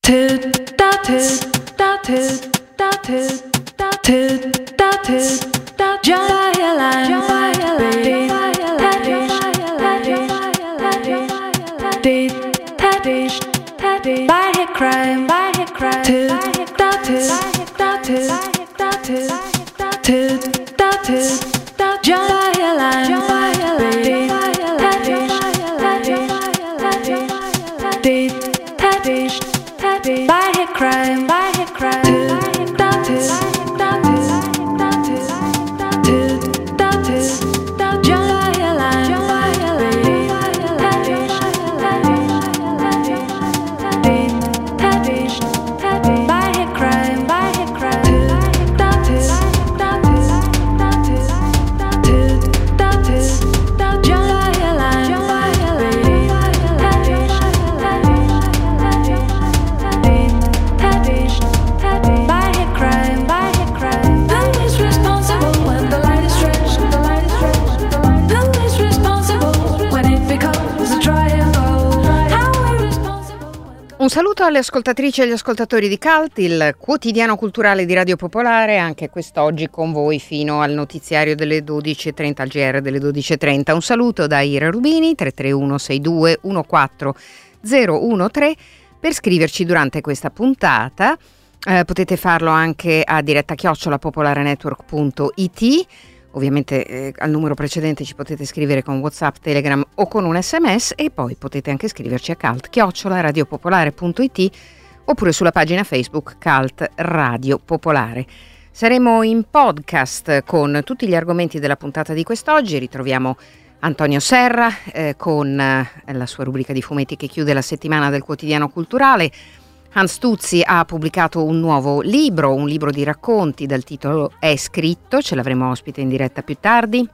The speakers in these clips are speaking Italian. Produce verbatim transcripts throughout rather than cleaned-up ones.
Un saluto alle ascoltatrici e agli ascoltatori di Cult, il quotidiano culturale di Radio Popolare, anche quest'oggi con voi fino al notiziario delle dodici e trenta, al G R delle dodici e trenta. Un saluto da Ira Rubini, tre tre uno sei due uno quattro zero uno tre, per scriverci durante questa puntata. Eh, potete farlo anche a diretta chiocciola popolarenetwork punto it. Ovviamente eh, al numero precedente ci potete scrivere con WhatsApp, Telegram o con un sms, e poi potete anche scriverci a cult chiocciola radiopopolare punto it oppure sulla pagina Facebook Cult Radio Popolare. Saremo in podcast con tutti gli argomenti della puntata di quest'oggi. Ritroviamo Antonio Serra eh, con eh, la sua rubrica di fumetti che chiude la settimana del quotidiano culturale. Hans Tuzzi ha pubblicato un nuovo libro, un libro di racconti dal titolo È scritto, ce l'avremo ospite in diretta più tardi.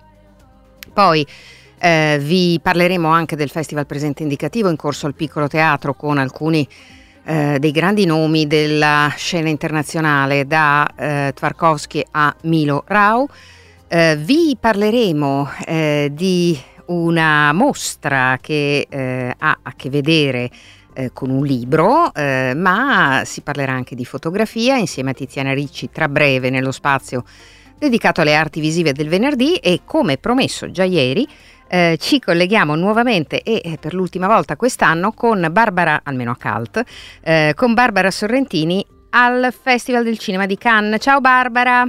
Poi eh, vi parleremo anche del Festival Presente Indicativo in corso al Piccolo Teatro, con alcuni eh, dei grandi nomi della scena internazionale, da eh, Tchaikovsky a Milo Rau. Eh, vi parleremo eh, di una mostra che eh, ha a che vedere Eh, con un libro, eh, ma si parlerà anche di fotografia insieme a Tiziana Ricci tra breve nello spazio dedicato alle arti visive del venerdì. E come promesso già ieri eh, ci colleghiamo nuovamente e eh, per l'ultima volta quest'anno con Barbara, almeno a Cult, eh, con Barbara Sorrentini al Festival del Cinema di Cannes. Ciao Barbara!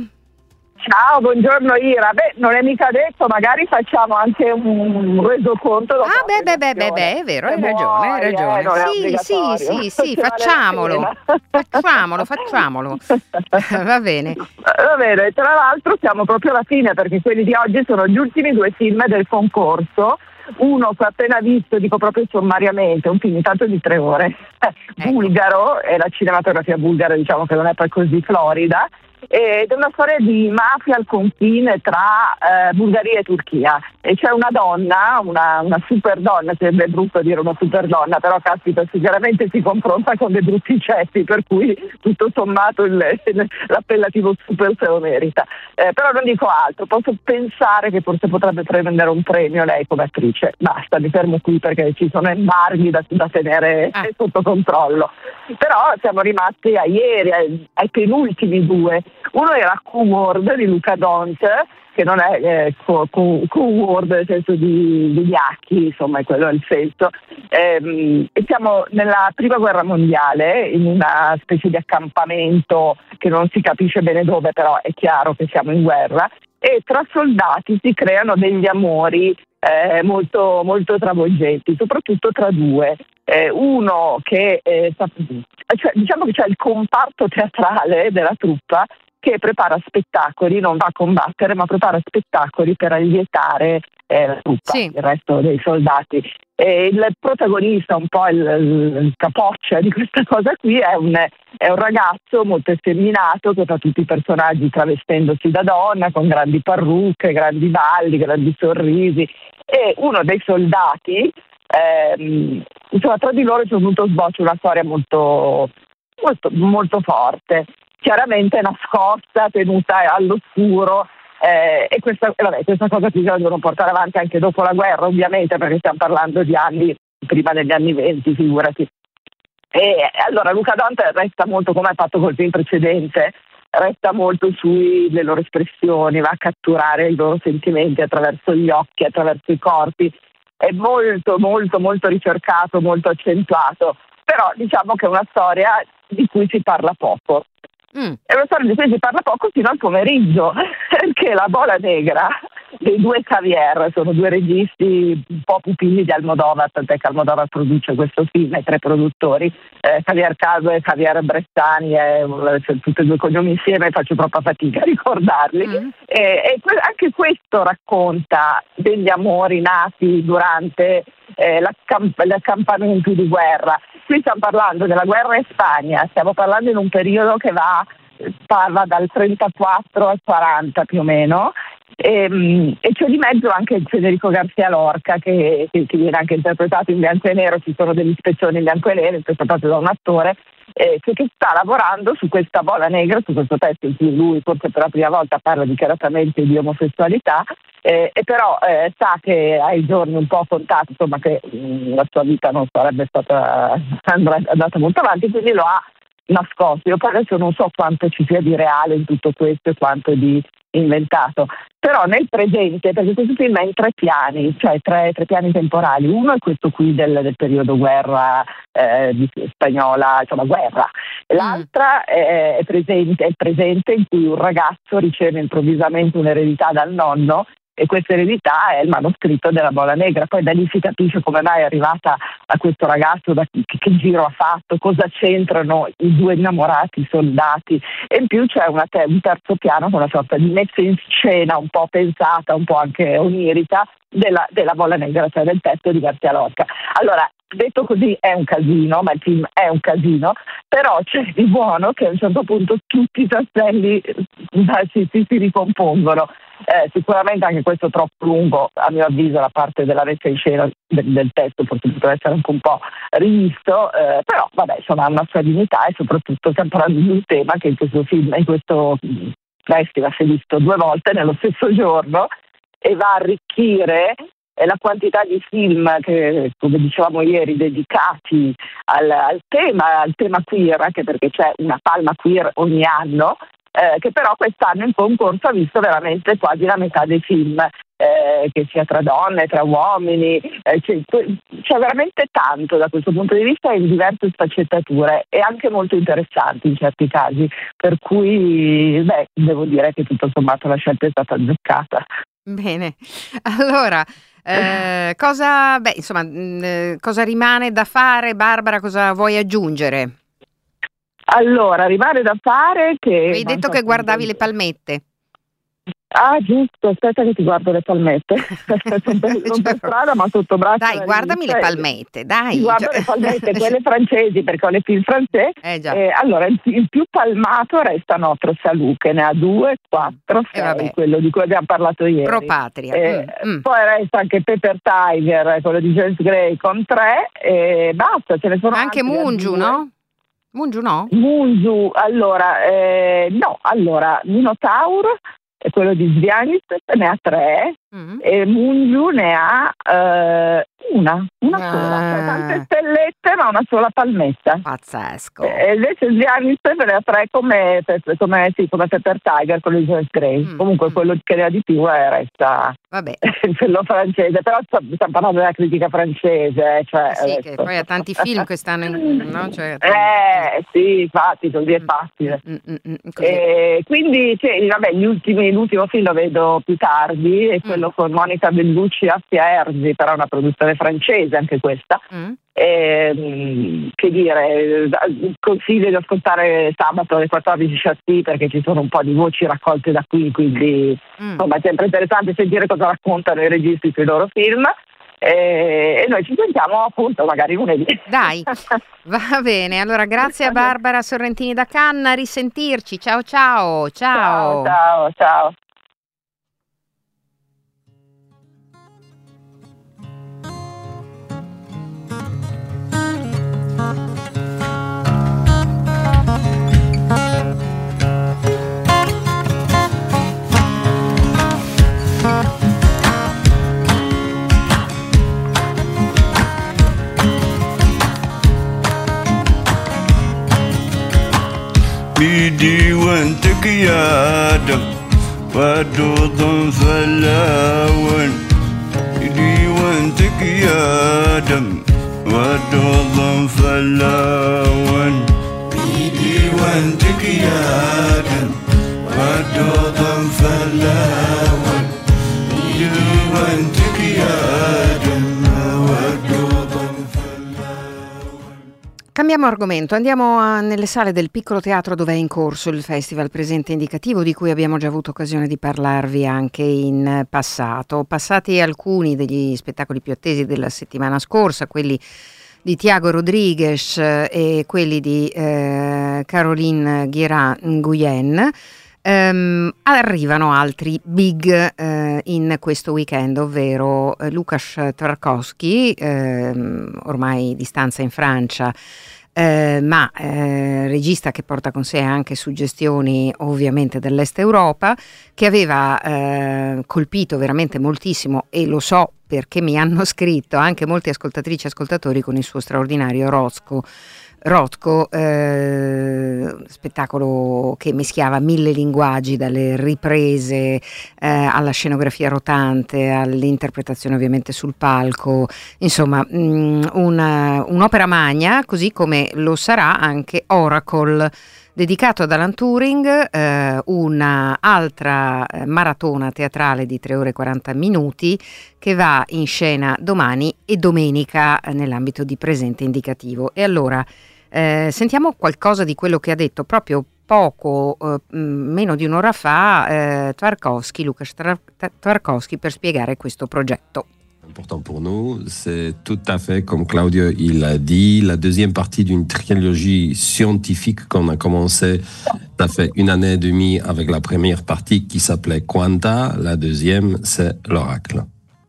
Ciao, buongiorno Ira. Beh, non è mica detto, magari facciamo anche un resoconto. Ah, beh, beh, beh, beh, beh, è vero, hai ragione, hai ragione. Eh, sì, sì, sì, sì, facciamolo, facciamolo, facciamolo. Va bene. Va bene, tra l'altro siamo proprio alla fine, perché quelli di oggi sono gli ultimi due film del concorso. Uno che ho appena visto, dico proprio sommariamente, un film intanto di tre ore, ecco. Bulgaro, e la cinematografia bulgara diciamo che non è poi così florida, ed è una storia di mafia al confine tra eh, Bulgaria e Turchia, e c'è una donna, una, una super donna, sembra brutto dire una super donna, però caspita, sicuramente si confronta con dei brutti ceppi, per cui tutto sommato il, l'appellativo super se lo merita. Eh, però non dico altro, posso pensare che forse potrebbe prendere un premio lei come attrice. Basta, mi fermo qui perché ci sono embarghi da, da tenere ah. sotto controllo. Però siamo rimasti a ieri, ai, ai penultimi due. Uno era Q-Word di Luca Dont, che non è eh, Q-Word nel senso di, di gnacchi, insomma, quello è il senso. Ehm, e siamo nella prima guerra mondiale, in una specie di accampamento che non si capisce bene dove, però è chiaro che siamo in guerra, e tra soldati si creano degli amori eh, molto, molto travolgenti, soprattutto tra due. Eh, uno che eh, cioè, diciamo che c'è il comparto teatrale della truppa che prepara spettacoli, non va a combattere, ma prepara spettacoli per allietare eh, la truppa, sì. Il resto dei soldati. E il protagonista, un po' il, il capoccia di questa cosa qui, è un, è un ragazzo molto effeminato che fa tutti i personaggi travestendosi da donna, con grandi parrucche, grandi balli, grandi sorrisi. E uno dei soldati, ehm, insomma, tra di loro c'è venuto sboccio una storia molto, molto, molto forte, chiaramente nascosta, tenuta all'oscuro. Eh, e questa, vabbè, questa cosa qui la devono portare avanti anche dopo la guerra, ovviamente, perché stiamo parlando di anni prima degli anni venti, figurati. E allora Luca Dante resta molto, come ha fatto col film precedente, resta molto sulle loro espressioni, va a catturare i loro sentimenti attraverso gli occhi, attraverso i corpi. È molto molto molto ricercato, molto accentuato, però diciamo che è una storia di cui si parla poco. Mm. È una storia di cui si parla poco fino al pomeriggio, perché La Bola Negra dei due Javier, sono due registi un po' pupilli di Almodovar, tant'è che Almodovar produce questo film, i tre produttori, eh, Javier Caso e Javier Bressani, eh, cioè, tutti e due cognomi insieme, faccio proprio fatica a ricordarli. Mm. E, e que- anche questo racconta degli amori nati durante eh, l'accamp- l'accampamento di guerra. Qui stiamo parlando della guerra in Spagna, stiamo parlando in un periodo che va, parla dal trentaquattro al quaranta più o meno, e, e c'è di mezzo anche Federico García Lorca che, che, che viene anche interpretato in bianco e nero, ci sono degli spezzoni in bianco e nero interpretato da un attore eh, che, che sta lavorando su questa Bola Negra, su questo testo in cui lui forse per la prima volta parla dichiaratamente di omosessualità. Eh, e però eh, sa che ha i giorni un po' contati, insomma che mh, la sua vita non sarebbe stata andata molto avanti, quindi lo ha nascosto. Io poi adesso non so quanto ci sia di reale in tutto questo e quanto di inventato, però nel presente, perché questo film è in tre piani, cioè tre, tre piani temporali. Uno è questo qui del, del periodo guerra eh, di, spagnola, insomma guerra. L'altra è, è presente, è il presente in cui un ragazzo riceve improvvisamente un'eredità dal nonno, e questa eredità è il manoscritto della Bola Negra. Poi da lì si capisce come mai è arrivata a questo ragazzo, da che, che giro ha fatto, cosa c'entrano i due innamorati soldati, e in più c'è una te- un terzo piano con una sorta di messa in scena un po' pensata, un po' anche onirica della, della Bola Negra, cioè del testo di García Lorca. Allora, detto così è un casino, ma il film è un casino, però c'è di buono che a un certo punto tutti i tasselli eh, si, si, si ricompongono. Eh, sicuramente anche questo è troppo lungo, a mio avviso la parte della messa in scena del, del testo forse potrebbe essere anche un po' rivisto, eh, però vabbè, insomma ha una sua dignità, e soprattutto stiamo parlando di un tema che in questo film, in questo festival si è visto due volte nello stesso giorno, e va a arricchire eh, la quantità di film che, come dicevamo ieri, dedicati al, al tema, al tema queer, anche perché c'è una palma queer ogni anno. Eh, che però quest'anno in concorso ha visto veramente quasi la metà dei film, eh, che sia tra donne, tra uomini, eh, c'è, c'è veramente tanto da questo punto di vista in diverse sfaccettature e anche molto interessanti in certi casi, per cui beh, devo dire che tutto sommato la scelta è stata azzeccata. Bene, allora eh, cosa, beh, insomma, mh, cosa rimane da fare, Barbara, cosa vuoi aggiungere? Allora, rimane da fare che... Hai detto che guardavi le palmette. Ah, giusto, aspetta che ti guardo le palmette. Non per strada, ma sotto braccio. Dai, guardami le palmette, dai. Ti guardo cioè... le palmette, quelle francesi, perché ho le film francesi. Eh, già. Eh, allora, il, il più palmato resta Notre Salù, che ne ha due, quattro, sei, eh, quello di cui abbiamo parlato ieri. Pro Patria. Eh, mm, mm. Poi resta anche Pepper Tiger, quello di James Gray, con tre, e basta, ce ne sono anche Mungiu, no? Mungiu no? Mungiu, allora, eh, no, allora, Minotaur è quello di Zviagnis, ne ha tre, mm. e Mungiu ne ha eh, una, una ah. sola, cioè tante stellette ma una sola palmetta. Pazzesco. E invece Zviagnis ne ha tre come, come, sì, come Pepper Tiger, quello di James Gray. Mm. Comunque mm. quello che ne ha di più è resta... Vabbè. quello francese, però stiamo parlando della critica francese, cioè, sì, adesso... che poi ha tanti film quest'anno, no? Cioè, eh sì, infatti, così è facile. Mm, mm, mm, e quindi sì, vabbè, gli ultimi, l'ultimo film lo vedo più tardi, è quello mm. con Monica Bellucci e Assia Erzi, però è una produzione francese anche questa. Mm. E, che dire, consiglio di ascoltare sabato alle quattordici Chassis, perché ci sono un po' di voci raccolte da qui, quindi mm. insomma è sempre interessante sentire cosa raccontano i registi sui loro film, e, e noi ci sentiamo appunto magari lunedì. Dai, va bene, allora grazie a Barbara Sorrentini da Cannes, a risentirci, ciao ciao ciao ciao ciao, ciao. بيدي وانتك يا دم ودوض فلاون بيدي وانتك يا دم ودوض فلاون بيدي وانتك يا دم ودوض فلاون بيدي وانتك يا دم ودوض فلاون. Cambiamo argomento, andiamo a, nelle sale del Piccolo Teatro dove è in corso il Festival Presente Indicativo, di cui abbiamo già avuto occasione di parlarvi anche in passato. Passati alcuni degli spettacoli più attesi della settimana scorsa, quelli di Thiago Rodriguez e quelli di eh, Caroline Guérin-Nguyen, ehm, arrivano altri big eh, in questo weekend, ovvero eh, Lukáš Tvarkowski, ehm, ormai di stanza in Francia, Eh, ma eh, regista che porta con sé anche suggestioni ovviamente dell'Est Europa, che aveva eh, colpito veramente moltissimo, e lo so perché mi hanno scritto anche molte ascoltatrici e ascoltatori, con il suo straordinario Rothko. Rothko, eh, spettacolo che mischiava mille linguaggi, dalle riprese eh, alla scenografia rotante, all'interpretazione ovviamente sul palco, insomma mh, una, un'opera magna, così come lo sarà anche Oracle, dedicato ad Alan Turing, eh, una altra maratona teatrale di tre ore e quaranta minuti che va in scena domani e domenica eh, nell'ambito di Presente Indicativo. E allora eh, sentiamo qualcosa di quello che ha detto proprio poco, eh, meno di un'ora fa, eh, Tvarkowski, Lukáš Tvarkowski, per spiegare questo progetto. Important pour nous, c'est tout à fait comme Claudio il a dit, la deuxième partie d'une trilogie scientifique qu'on a commencé, ça fait une année et demie avec la première partie qui s'appelait Quanta, la deuxième c'est l'Oracle.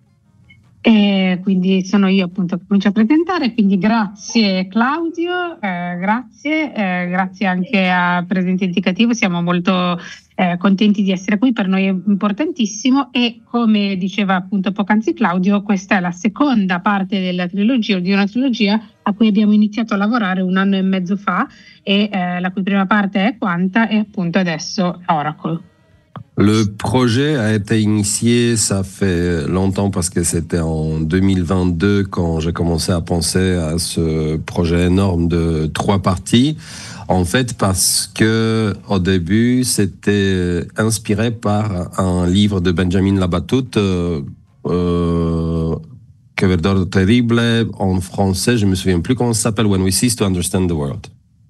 E quindi sono io appunto che comincio a presentare, quindi grazie Claudio, eh, grazie, eh, grazie anche a Presente Indicativo, siamo molto eh, contenti di essere qui, per noi è importantissimo, e come diceva appunto poc'anzi Claudio, questa è la seconda parte della trilogia, o di una trilogia a cui abbiamo iniziato a lavorare un anno e mezzo fa, e eh, la cui prima parte è Quanta e appunto adesso Oracle. Le projet a été initié, ça fait longtemps parce que c'était en deux mille vingt-deux quand j'ai commencé à penser à ce projet énorme de trois parties. En fait, parce que au début, c'était inspiré par un livre de Benjamin Labatut, euh, euh, Que verdor terrible, en français, je me souviens plus comment ça s'appelle, When We Cease to Understand the World.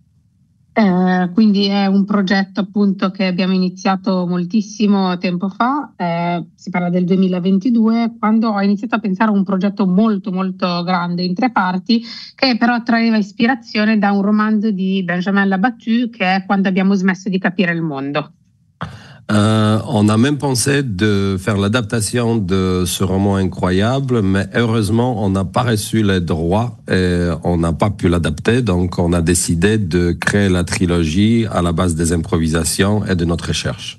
Eh, quindi è un progetto appunto che abbiamo iniziato moltissimo tempo fa, eh, si parla del duemilaventidue, quando ho iniziato a pensare a un progetto molto molto grande in tre parti, che però traeva ispirazione da un romanzo di Benjamin Labatut, che è Quando abbiamo smesso di capire il mondo. Euh, on a même pensé de faire l'adaptation de ce roman incroyable, mais heureusement, on n'a pas reçu les droits et on n'a pas pu l'adapter. Donc, on a décidé de créer la trilogie à la base des improvisations et de notre recherche.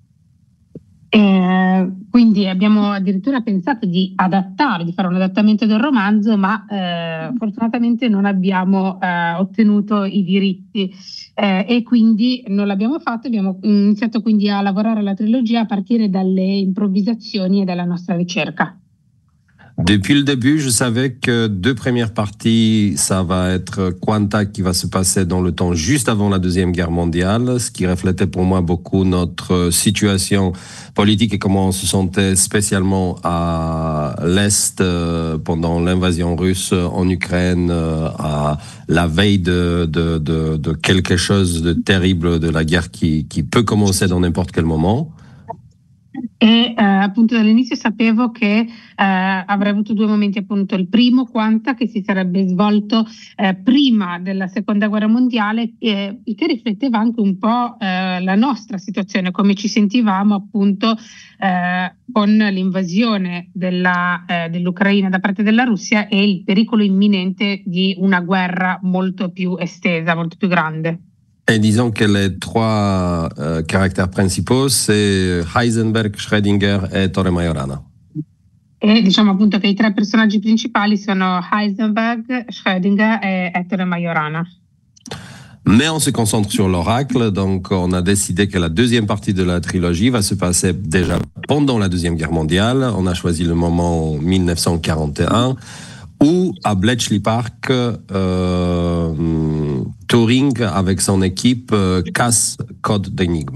Eh, quindi abbiamo addirittura pensato di adattare, di fare un adattamento del romanzo, ma eh, fortunatamente non abbiamo eh, ottenuto i diritti eh, e quindi non l'abbiamo fatto. Abbiamo iniziato quindi a lavorare alla trilogia a partire dalle improvvisazioni e dalla nostra ricerca. Depuis le début, je savais que deux premières parties, ça va être Quanta qui va se passer dans le temps juste avant la Deuxième Guerre mondiale, ce qui reflétait pour moi beaucoup notre situation politique et comment on se sentait spécialement à l'Est pendant l'invasion russe en Ukraine, à la veille de, de, de, de quelque chose de terrible, de la guerre qui, qui peut commencer dans n'importe quel moment. E eh, appunto dall'inizio sapevo che eh, avrei avuto due momenti, appunto il primo Quanta, che si sarebbe svolto eh, prima della seconda guerra mondiale, eh, che rifletteva anche un po' eh, la nostra situazione, come ci sentivamo appunto eh, con l'invasione della, eh, dell'Ucraina da parte della Russia e il pericolo imminente di una guerra molto più estesa, molto più grande. Et disons que les trois euh, caractères principaux, c'est Heisenberg, Schrödinger et Torre Majorana. E diciamo appunto che i tre personaggi principali sono Heisenberg, Schrödinger e Ettore Majorana. Mais on se concentre sur l'oracle, donc on a décidé que la deuxième partie de la trilogie va se passer déjà pendant la Deuxième Guerre mondiale. On a choisi le moment dix-neuf cent quarante et un, où à Bletchley Park, euh, Turing avec son équipe euh, casse code d'énigme.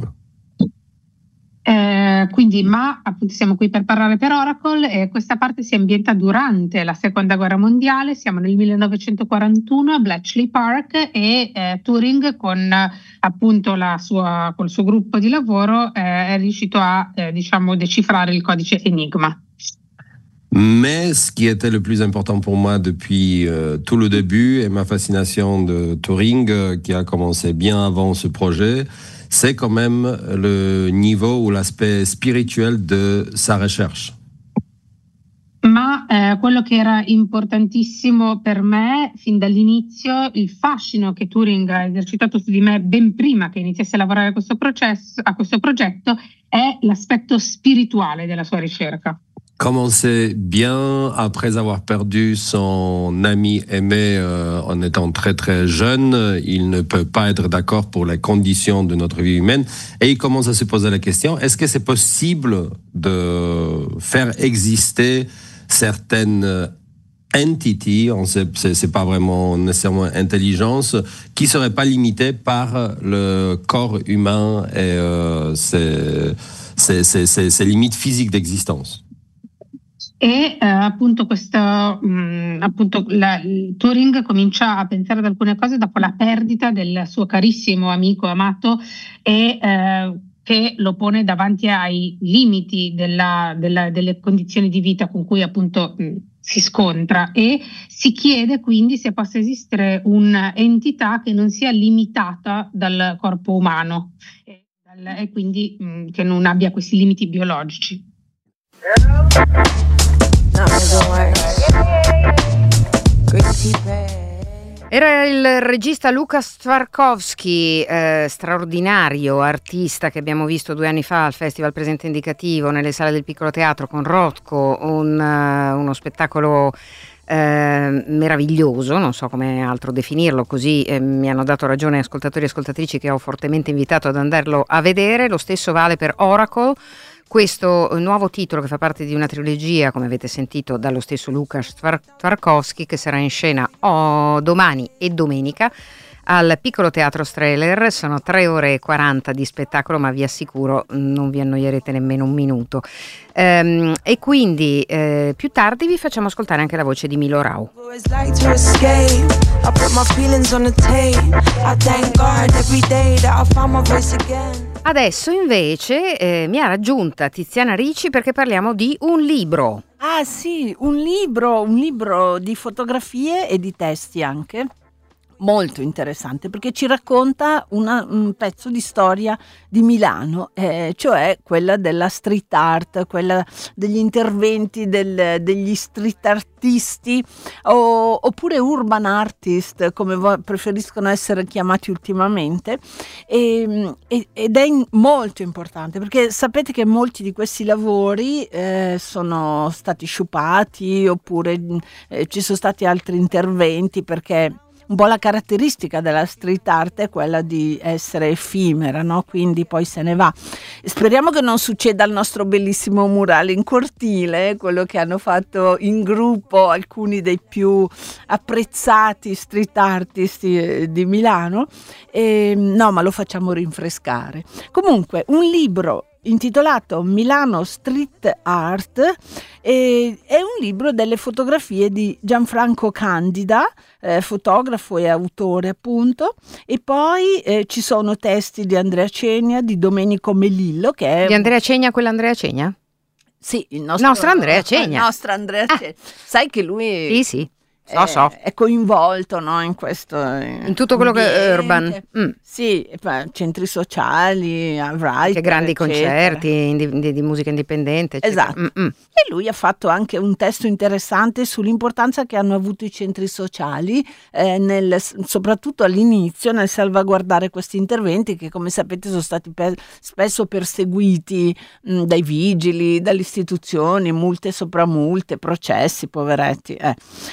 Eh, quindi, ma appunto siamo qui per parlare per Oracle e questa parte si ambienta durante la Seconda Guerra Mondiale, siamo nel millenovecentoquarantuno a Bletchley Park e eh, Turing con appunto la sua, col suo gruppo di lavoro eh, è riuscito a eh, diciamo decifrare il codice Enigma. Mais ce qui était le plus important pour moi depuis euh, tout le début et ma fascination de Turing, euh, qui a commencé bien avant ce projet, c'est quand même le niveau ou l'aspect spirituel de sa recherche. Ma eh, quello che era importantissimo per me fin dall'inizio, il fascino che Turing ha esercitato su di me ben prima che iniziasse a lavorare a questo, processo, a questo progetto, è l'aspetto spirituale della sua ricerca. Comme on sait bien, après avoir perdu son ami aimé euh, en étant très très jeune, il ne peut pas être d'accord pour les conditions de notre vie humaine et il commence à se poser la question, est-ce que c'est possible de faire exister certaines entités, on sait, c'est, c'est pas vraiment nécessairement intelligence, qui ne seraient pas limitées par le corps humain et euh, ses, ses, ses, ses, ses limites physiques d'existence. E eh, appunto questo mh, appunto la, Turing comincia a pensare ad alcune cose dopo la perdita del suo carissimo amico amato e eh, che lo pone davanti ai limiti della, della, delle condizioni di vita con cui appunto mh, si scontra e si chiede quindi se possa esistere un'entità che non sia limitata dal corpo umano e, dal, e quindi mh, che non abbia questi limiti biologici. Era il regista Lukas Tvarkowski, eh, straordinario artista che abbiamo visto due anni fa al Festival Presente Indicativo nelle sale del Piccolo Teatro con Rothko, un, uh, uno spettacolo eh, meraviglioso, non so come altro definirlo, così eh, mi hanno dato ragione ascoltatori e ascoltatrici che ho fortemente invitato ad andarlo a vedere. Lo stesso vale per Oracle, questo nuovo titolo che fa parte di una trilogia, come avete sentito, dallo stesso Lukas Tvarkowski, che sarà in scena oh, domani e domenica al Piccolo Teatro Strehler. Sono tre ore e quaranta di spettacolo, ma vi assicuro non vi annoierete nemmeno un minuto. Ehm, e quindi eh, più tardi vi facciamo ascoltare anche la voce di Milo Rau. Adesso invece eh, mi ha raggiunta Tiziana Ricci perché parliamo di un libro. Ah sì, un libro, un libro di fotografie e di testi anche. Molto interessante perché ci racconta una, un pezzo di storia di Milano, eh, cioè quella della street art, quella degli interventi del, degli street artisti o, oppure urban artist, come vo- preferiscono essere chiamati ultimamente, e, e, ed è in, molto importante perché sapete che molti di questi lavori eh, sono stati sciupati oppure eh, ci sono stati altri interventi perché un po' la caratteristica della street art è quella di essere effimera, no? Quindi poi se ne va. Speriamo che non succeda al nostro bellissimo murale in cortile, quello che hanno fatto in gruppo alcuni dei più apprezzati street artist di, di Milano. E, no, ma lo facciamo rinfrescare. Comunque, un libro intitolato Milano Street Art eh, è un libro delle fotografie di Gianfranco Candida, eh, fotografo e autore appunto, e poi eh, ci sono testi di Andrea Cegna, di Domenico Melillo, che è di Andrea Cegna, quell'Andrea Cegna? Sì, il nostro, nostro Andrea Cegna. Il nostro Andrea ah. Cegna. Sai che lui sì, sì. So, è, so. è coinvolto, no, in questo in tutto quello ambiente. Che è urban mm. Sì, centri sociali, avrai che grandi eccetera. Concerti di, di, di musica indipendente eccetera. Esatto. Mm-mm. E lui ha fatto anche un testo interessante sull'importanza che hanno avuto i centri sociali eh, nel, soprattutto all'inizio nel salvaguardare questi interventi che, come sapete, sono stati per, spesso perseguiti mh, dai vigili, dalle istituzioni, multe sopra multe, processi, poveretti eh. E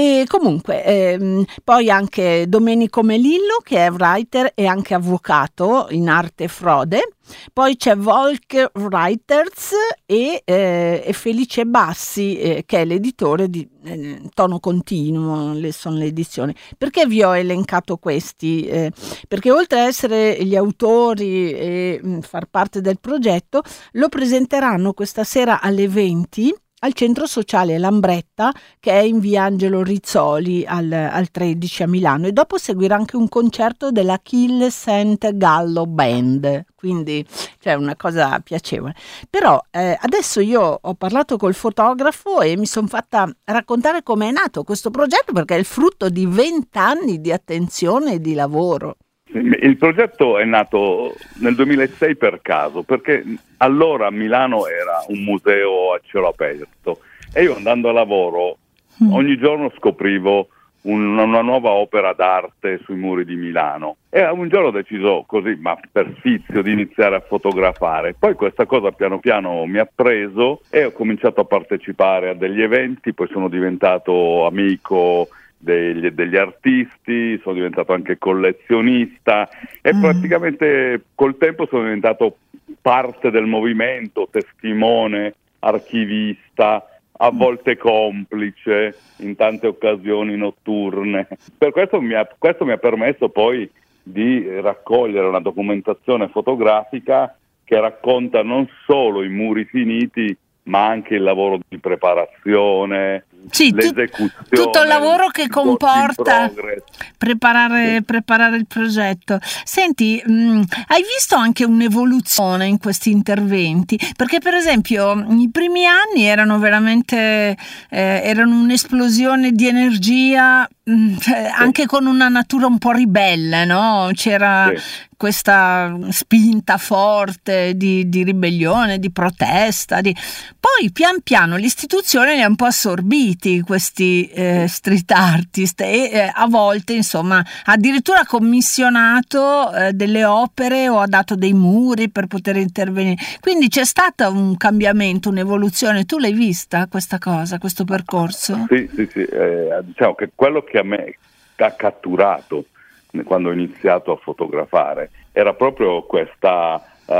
E comunque, ehm, poi anche Domenico Melillo, che è writer e anche avvocato in arte e frode. Poi c'è Volk Writers e, eh, e Felice Bassi, eh, che è l'editore di eh, Tono Continuo, le, sono le edizioni. Perché vi ho elencato questi? Eh, perché oltre a essere gli autori e mh, far parte del progetto, lo presenteranno questa sera alle venti al centro sociale Lambretta, che è in via Angelo Rizzoli al, al tredici a Milano, e dopo seguirà anche un concerto della Kill Saint Gallo Band, quindi c'è una cosa piacevole. Però eh, adesso io ho parlato col fotografo e mi sono fatta raccontare come è nato questo progetto, perché è il frutto di vent'anni di attenzione e di lavoro. Il progetto è nato nel duemilasei per caso, perché allora a Milano era un museo a cielo aperto e io, andando a lavoro, mm. ogni giorno scoprivo un, una nuova opera d'arte sui muri di Milano, e un giorno ho deciso così, ma per sfizio, di iniziare a fotografare. Poi questa cosa piano piano mi ha preso e ho cominciato a partecipare a degli eventi, poi sono diventato amico Degli, degli artisti, sono diventato anche collezionista e mm. praticamente col tempo sono diventato parte del movimento, testimone, archivista, a volte complice in tante occasioni notturne. Per questo mi ha, questo mi ha permesso poi di raccogliere una documentazione fotografica che racconta non solo i muri finiti, ma anche il lavoro di preparazione, sì, l'esecuzione, tutto il lavoro che comporta preparare, preparare il progetto. Senti, mh, hai visto anche un'evoluzione in questi interventi? Perché per esempio i primi anni erano veramente eh, erano un'esplosione di energia, mh, cioè, anche con una natura un po' ribelle, no? C'era sì. questa spinta forte di, di ribellione, di protesta, di... poi pian piano l'istituzione li ha un po' assorbiti questi eh, street artist e eh, a volte insomma addirittura ha commissionato eh, delle opere o ha dato dei muri per poter intervenire, quindi c'è stato un cambiamento, un'evoluzione. Tu l'hai vista questa cosa, questo percorso? Sì, sì, sì, eh, diciamo che quello che a me ha catturato quando ho iniziato a fotografare era proprio questa uh,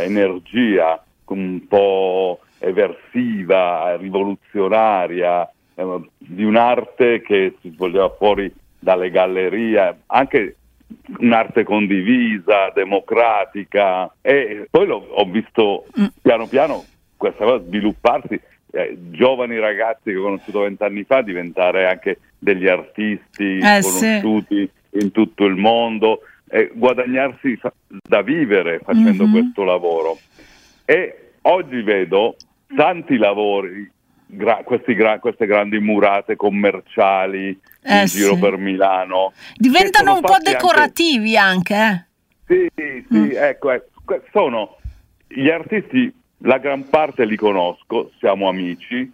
energia un po' eversiva, rivoluzionaria, eh, di un'arte che si svolgeva fuori dalle gallerie, anche un'arte condivisa, democratica, e poi l'ho, ho visto mm. piano piano questa cosa svilupparsi, eh, giovani ragazzi che ho conosciuto vent'anni fa diventare anche degli artisti eh, conosciuti sì. in tutto il mondo, e guadagnarsi da vivere facendo mm-hmm. questo lavoro. E oggi vedo tanti lavori, gra- questi gra- queste grandi murate commerciali eh, in sì. giro per Milano. Diventano un po' decorativi anche. anche eh? Sì, sì, mm. ecco, ecco, sono gli artisti, la gran parte li conosco, siamo amici,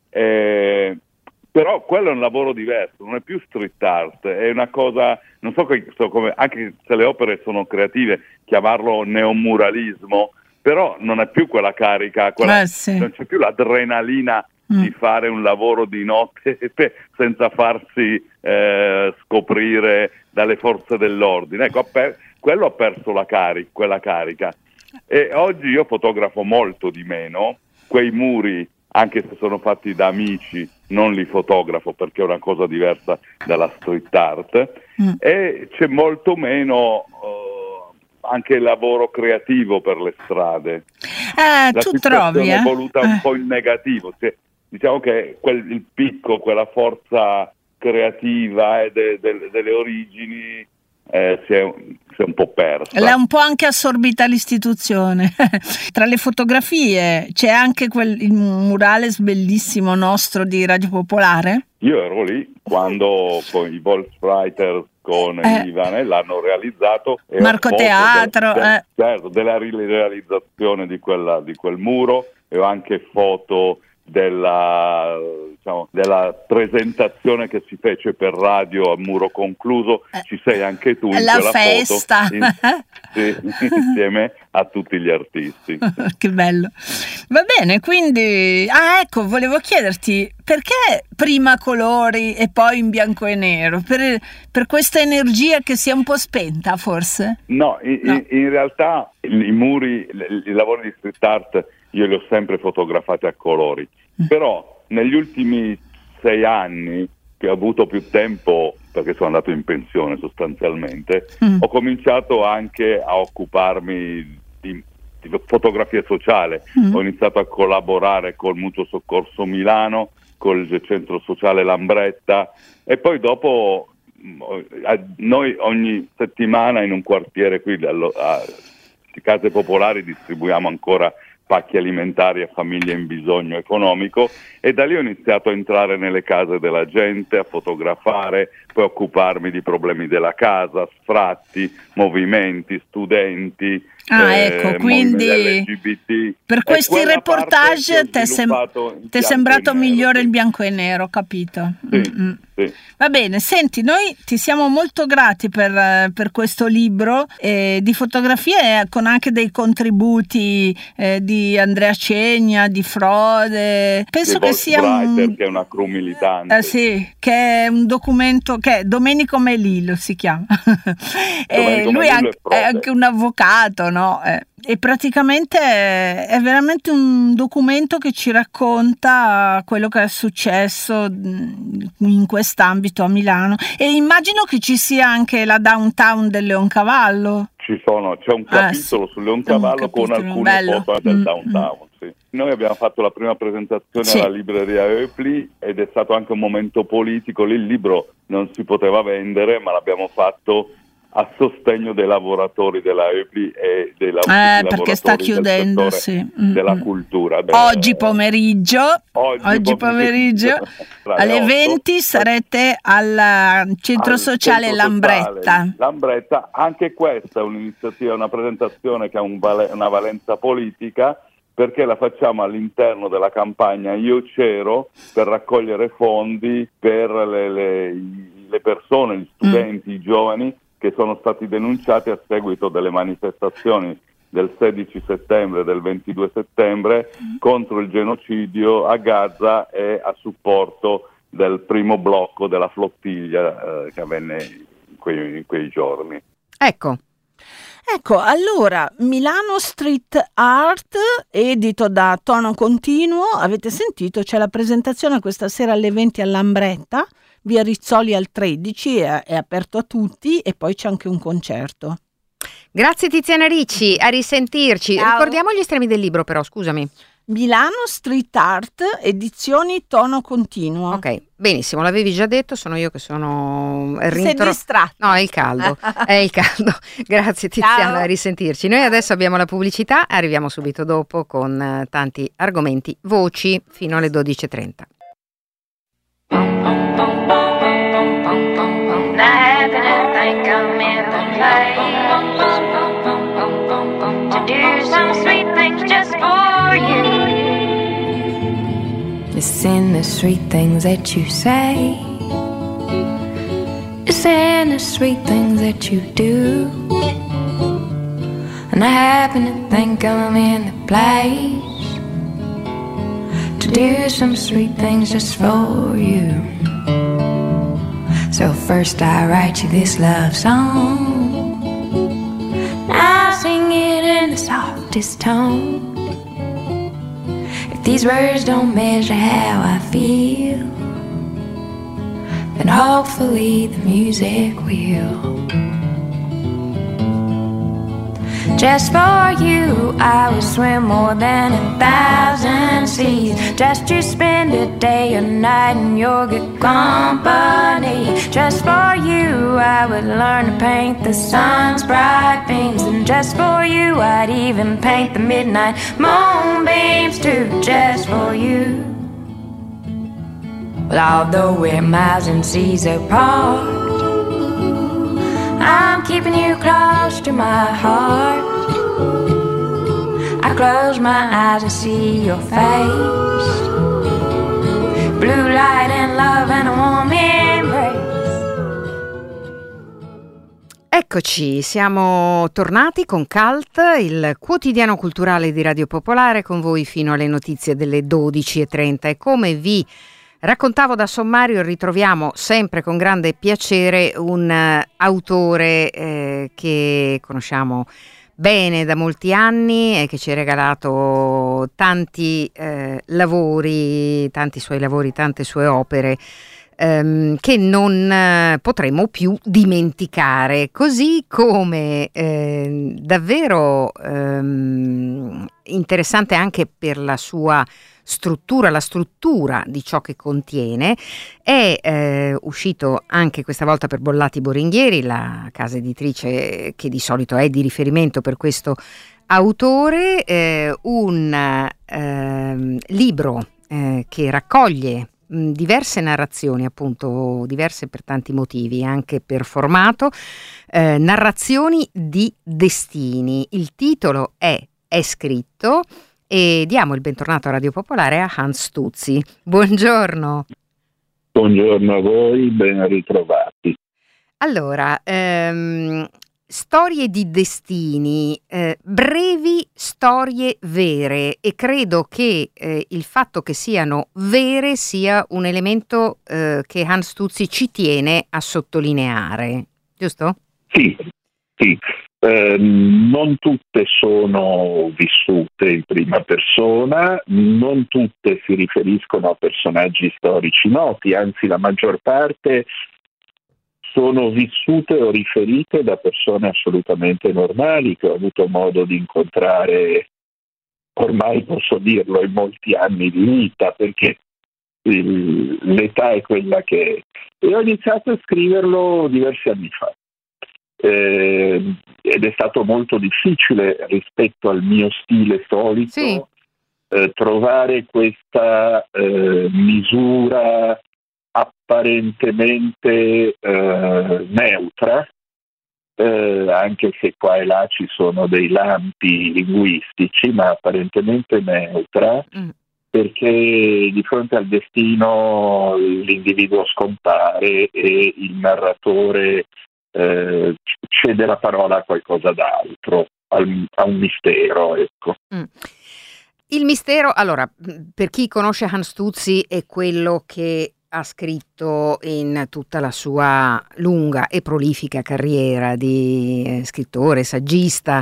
eh, però quello è un lavoro diverso, non è più street art, è una cosa, non so, so come, anche se le opere sono creative, chiamarlo neomuralismo, però non è più quella carica, quella, eh sì. non c'è più l'adrenalina mm. di fare un lavoro di notte senza farsi eh, scoprire dalle forze dell'ordine. Ecco, per, quello ha perso la carica, quella carica. E oggi io fotografo molto di meno, quei muri, anche se sono fatti da amici, non li fotografo perché è una cosa diversa dalla street art, mm. e c'è molto meno... Uh, anche il lavoro creativo per le strade. Eh, la tu situazione trovi, eh? è voluta un po' in negativo. Cioè, diciamo che quel, il picco, quella forza creativa e de, de, delle origini eh, si, è, si è un po' persa. L'ha un po' anche assorbita l'istituzione. Tra le fotografie c'è anche quel il murales bellissimo nostro di Radio Popolare? Io ero lì quando con i Volkswriters con eh. Ivan l'hanno realizzato, e Marco Teatro de, de, eh. certo, della realizzazione di quella di quel muro, e ho anche foto della, diciamo, della presentazione che si fece per radio a muro concluso. Eh. Ci sei anche tu in la quella festa. foto in, ragazzi insieme a tutti gli artisti. Che bello. Va bene, quindi ah ecco, volevo chiederti perché prima colori e poi in bianco e nero? Per, per questa energia che si è un po' spenta, forse? No, in, no. in, in realtà i, i muri, i, i lavori di street art io li ho sempre fotografati a colori, mm. però negli ultimi sei anni che ho avuto più tempo, perché sono andato in pensione sostanzialmente, mm. ho cominciato anche a occuparmi di, di fotografia sociale. Mm. Ho iniziato a collaborare col Mutuo Soccorso Milano, col Centro Sociale Lambretta, e poi dopo noi ogni settimana in un quartiere qui a, di case popolari distribuiamo ancora pacchi alimentari a famiglie in bisogno economico, e da lì ho iniziato a entrare nelle case della gente, a fotografare, poi occuparmi di problemi della casa, sfratti, movimenti, studenti, ah, eh, ecco, quindi L G B T. Per questi reportage ti è sem- sembrato migliore il bianco e nero, capito? Sì, sì. Va bene, senti, noi ti siamo molto grati per, per questo libro eh, di fotografie, con anche dei contributi eh, di Andrea Cegna, di Frode. Penso che sia un... che è una crew militante. Eh, sì, che è un documento che è Domenico Melillo si chiama. E lui è anche, è anche un avvocato, no? Eh. E praticamente è veramente un documento che ci racconta quello che è successo in quest'ambito a Milano, e immagino che ci sia anche la downtown del Leoncavallo. Ci sono, c'è un capitolo ah, sì. sul Leoncavallo con alcune bello. foto del mm, downtown. Mm. Sì. Noi abbiamo fatto la prima presentazione sì. alla libreria Eupli ed è stato anche un momento politico. Lì il libro non si poteva vendere, ma l'abbiamo fatto a sostegno dei lavoratori della Eupli e dei lav- eh, perché sta chiudendo sì. della cultura. Del, oggi pomeriggio, oggi, oggi pomeriggio, pomeriggio alle venti sarete al centro al sociale centro Lambretta. Sociale Lambretta, anche questa è un'iniziativa, una presentazione che ha un vale- una valenza politica, perché la facciamo all'interno della campagna Io C'ero per raccogliere fondi per le, le, le persone, gli studenti, mm. i giovani che sono stati denunciati a seguito delle manifestazioni del sedici settembre e del ventidue settembre mm. contro il genocidio a Gaza e a supporto del primo blocco della flottiglia eh, che avvenne in quei, in quei giorni. Ecco. Ecco, allora, Milano Street Art, edito da Tono Continuo, avete sentito, c'è la presentazione questa sera alle venti all'Ambretta, via Rizzoli al tredici, è, è aperto a tutti, e poi c'è anche un concerto. Grazie Tiziana Ricci, a risentirci. Ciao. Ricordiamo gli estremi del libro però, scusami. Milano Street Art, edizioni Tono Continuo. Ok, benissimo, l'avevi già detto, sono io che sono rintro... Sei distratta. No, è il caldo, è il caldo. Grazie Tiziana, Ciao. A risentirci. Noi adesso abbiamo la pubblicità, arriviamo subito dopo con uh, tanti argomenti, voci fino alle dodici e trenta. It's in the sweet things that you say. It's in the sweet things that you do. And I happen to think I'm in the place to do some sweet things just for you. So first I write you this love song. I sing it in the softest tone. These words don't measure how I feel, then hopefully the music will. Just for you I would swim more than a thousand seas, just to spend a day or night in your good company. Just for you I would learn to paint the sun's bright beams, and just for you I'd even paint the midnight moonbeams too. Just for you. Well, although we're miles and seas apart, I'm keeping you close to my heart. I close my eyes and see your face, blue light and love and a warm embrace. Eccoci, siamo tornati con Cult, il quotidiano culturale di Radio Popolare, con voi fino alle notizie delle dodici e trenta, e come vi raccontavo da sommario ritroviamo sempre con grande piacere un uh, autore eh, che conosciamo bene da molti anni e che ci ha regalato tanti eh, lavori, tanti suoi lavori, tante sue opere ehm, che non eh, potremo più dimenticare, così come eh, davvero ehm, interessante anche per la sua struttura, la struttura di ciò che contiene. È eh, uscito anche questa volta per Bollati Boringhieri, la casa editrice che di solito è di riferimento per questo autore, eh, un eh, libro eh, che raccoglie mh, diverse narrazioni, appunto diverse per tanti motivi, anche per formato, eh, narrazioni di destini. Il titolo è È scritto, e diamo il bentornato a Radio Popolare a Hans Tuzzi. Buongiorno. Buongiorno a voi, ben ritrovati. Allora, ehm, storie di destini, eh, brevi storie vere, e credo che eh, il fatto che siano vere sia un elemento eh, che Hans Tuzzi ci tiene a sottolineare, giusto? Sì, sì. Eh, non tutte sono vissute in prima persona, non tutte si riferiscono a personaggi storici noti, anzi la maggior parte sono vissute o riferite da persone assolutamente normali che ho avuto modo di incontrare, ormai posso dirlo, in molti anni di vita, perché il, l'età è quella che è. E ho iniziato a scriverlo diversi anni fa. Eh, ed è stato molto difficile rispetto al mio stile solito, sì. eh, trovare questa eh, misura apparentemente eh, neutra, eh, anche se qua e là ci sono dei lampi linguistici, ma apparentemente neutra, mm. perché di fronte al destino l'individuo scompare e il narratore Eh, cede la parola a qualcosa d'altro, al, a un mistero, ecco. Mm. Il mistero, allora, per chi conosce Hans Tuzzi, è quello che ha scritto in tutta la sua lunga e prolifica carriera di eh, scrittore, saggista.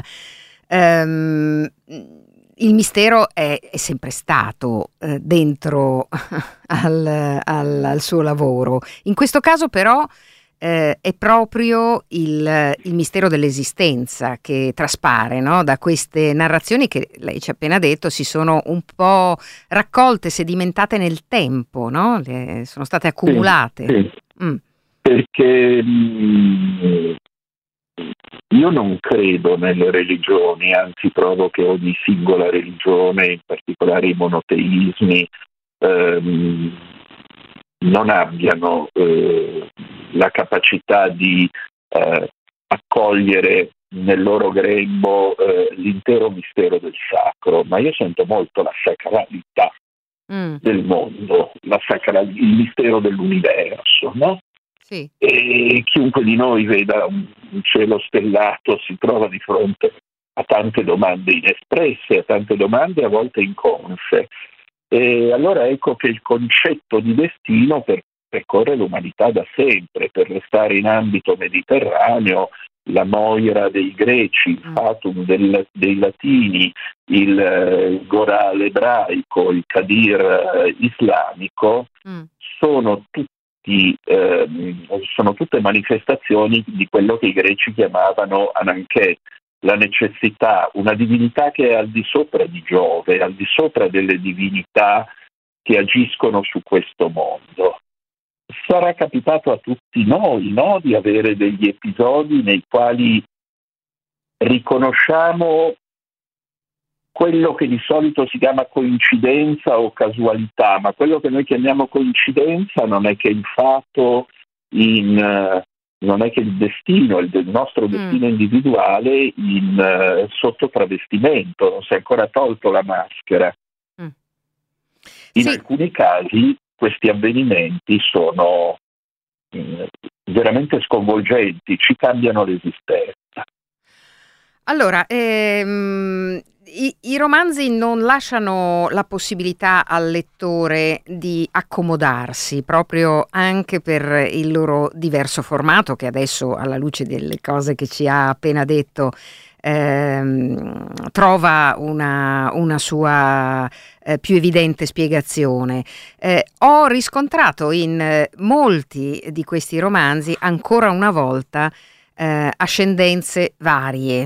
Um, il mistero è, è sempre stato eh, dentro al, al, al suo lavoro. In questo caso però Eh, è proprio il, il mistero dell'esistenza che traspare, no? Da queste narrazioni che lei ci ha appena detto si sono un po' raccolte, sedimentate nel tempo, no? Le, sono state accumulate. Sì, sì. Mm. Perché mh, io non credo nelle religioni, anzi trovo che ogni singola religione, in particolare i monoteismi, ehm, non abbiano eh, la capacità di eh, accogliere nel loro grembo eh, l'intero mistero del sacro, ma io sento molto la sacralità mm. del mondo, la sacral- il mistero dell'universo, no? Sì. E chiunque di noi veda un, un cielo stellato si trova di fronte a tante domande inespresse, a tante domande a volte inconsce. E allora ecco che il concetto di destino per, percorre l'umanità da sempre. Per restare in ambito mediterraneo, la Moira dei greci, il Fatum del, dei latini, il uh, Goral ebraico, il Qadir uh, islamico, mm. sono tutti uh, sono tutte manifestazioni di quello che i greci chiamavano Ananché, la necessità, una divinità che è al di sopra di Giove, al di sopra delle divinità che agiscono su questo mondo. Sarà capitato a tutti noi, no, di avere degli episodi nei quali riconosciamo quello che di solito si chiama coincidenza o casualità, ma quello che noi chiamiamo coincidenza non è che il fatto in... non è che il destino, il nostro destino mm. individuale in uh, sotto travestimento, non si è ancora tolto la maschera. Mm. In sì. alcuni casi questi avvenimenti sono mh, veramente sconvolgenti, ci cambiano l'esistenza. Allora, ehm, i, i romanzi non lasciano la possibilità al lettore di accomodarsi, proprio anche per il loro diverso formato, che adesso, alla luce delle cose che ci ha appena detto, ehm, trova una, una sua eh, più evidente spiegazione. Eh, ho riscontrato in eh, molti di questi romanzi, ancora una volta, eh, ascendenze varie.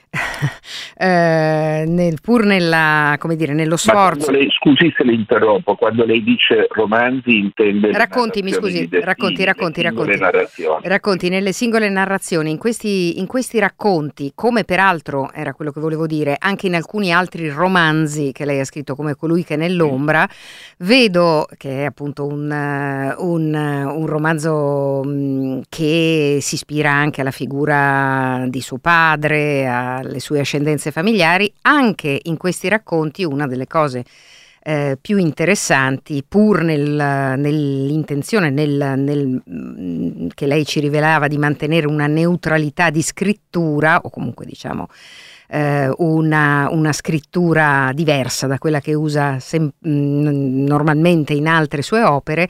eh, nel, pur nella, come dire, nello sforzo. Lei, scusi se le interrompo, quando lei dice romanzi intende raccontimi scusi destini, racconti racconti racconti narrazioni. racconti nelle singole narrazioni, in questi, in questi racconti, come peraltro era quello che volevo dire anche in alcuni altri romanzi che lei ha scritto, come Colui che è nell'ombra, vedo che è appunto un, un, un romanzo mh, che si ispira anche alla figura di suo padre, alle sue ascendenze familiari. Anche in questi racconti una delle cose eh, più interessanti, pur nel, nell'intenzione nel, nel, mh, che lei ci rivelava di mantenere una neutralità di scrittura, o comunque diciamo eh, una, una scrittura diversa da quella che usa sem- mh, normalmente in altre sue opere,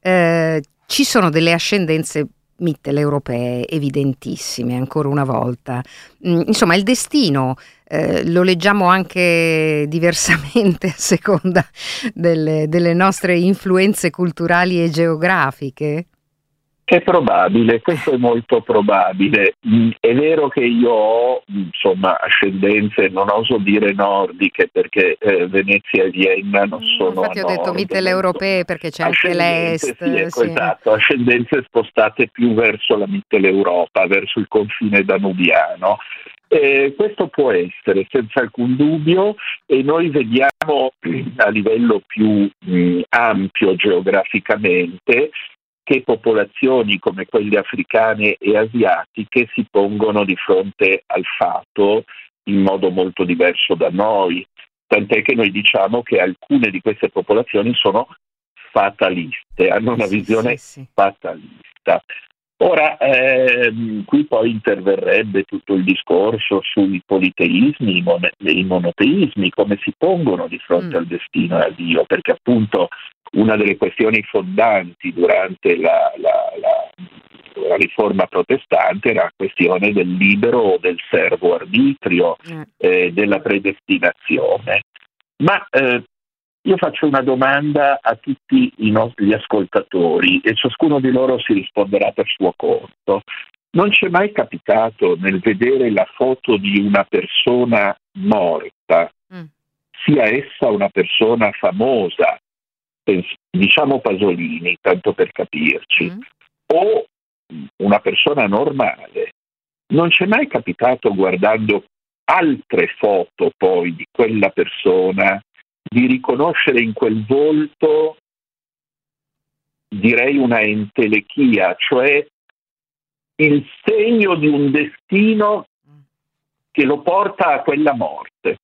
eh, ci sono delle ascendenze mitteleuropee evidentissime, ancora una volta. Mm, insomma, il destino eh, lo leggiamo anche diversamente a seconda delle, delle nostre influenze culturali e geografiche. È probabile, questo è molto probabile. Mm, è vero che io ho, insomma, ascendenze, non oso dire nordiche, perché eh, Venezia e Vienna non sono mm, infatti a ho detto nord, mitteleuropee perché c'è anche l'est. Sì, ecco, sì. Esatto, ascendenze spostate più verso la Mitteleuropa, verso il confine danubiano. Eh, questo può essere senza alcun dubbio, e noi vediamo a livello più mh, ampio geograficamente che popolazioni come quelle africane e asiatiche si pongono di fronte al fato in modo molto diverso da noi, tant'è che noi diciamo che alcune di queste popolazioni sono fataliste, hanno una sì, visione sì, sì. fatalista. Ora, ehm, qui poi interverrebbe tutto il discorso sui politeismi, i, mon- i monoteismi, come si pongono di fronte Mm. al destino e a Dio, perché appunto una delle questioni fondanti durante la, la, la, la riforma protestante era la questione del libero o del servo arbitrio, Mm. eh, della predestinazione. Ma eh, io faccio una domanda a tutti i nostri ascoltatori e ciascuno di loro si risponderà per suo conto. Non ci è mai capitato, nel vedere la foto di una persona morta, Mm. sia essa una persona famosa, pens- diciamo Pasolini, tanto per capirci, Mm. o una persona normale, non ci è mai capitato, guardando altre foto poi di quella persona, di riconoscere in quel volto, direi, una entelechia, cioè il segno di un destino che lo porta a quella morte?